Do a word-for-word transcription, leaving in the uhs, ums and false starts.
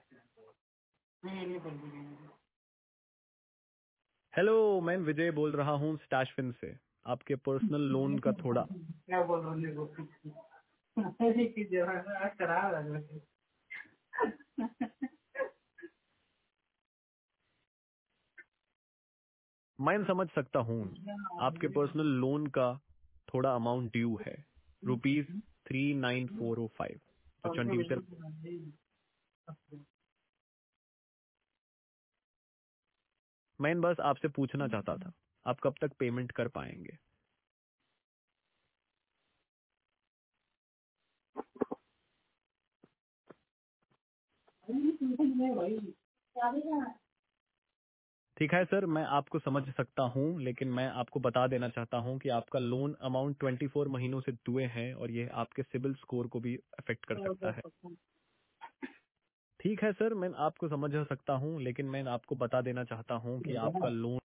Hello, मैं विजय बोल रहा हूँ स्टैशफिन से। आपके पर्सनल लोन का थोड़ा क्या बोल रहे हो कि जवान खराब है। मैं समझ सकता हूँ आपके पर्सनल लोन का थोड़ा अमाउंट ड्यू है, rupees three nine four o five, जो चंडीगढ़। मैं बस आपसे पूछना चाहता था, आप कब तक पेमेंट कर पाएंगे? ठीक है सर, मैं आपको समझ सकता हूँ, लेकिन मैं आपको बता देना चाहता हूँ कि आपका लोन अमाउंट ट्वेंटी फोर महीनों से दुए हैं और ये आपके सिबिल स्कोर को भी अफेक्ट कर सकता है। ठीक है सर, मैं आपको समझ सकता हूँ, लेकिन मैं आपको बता देना चाहता हूँ कि आपका लोन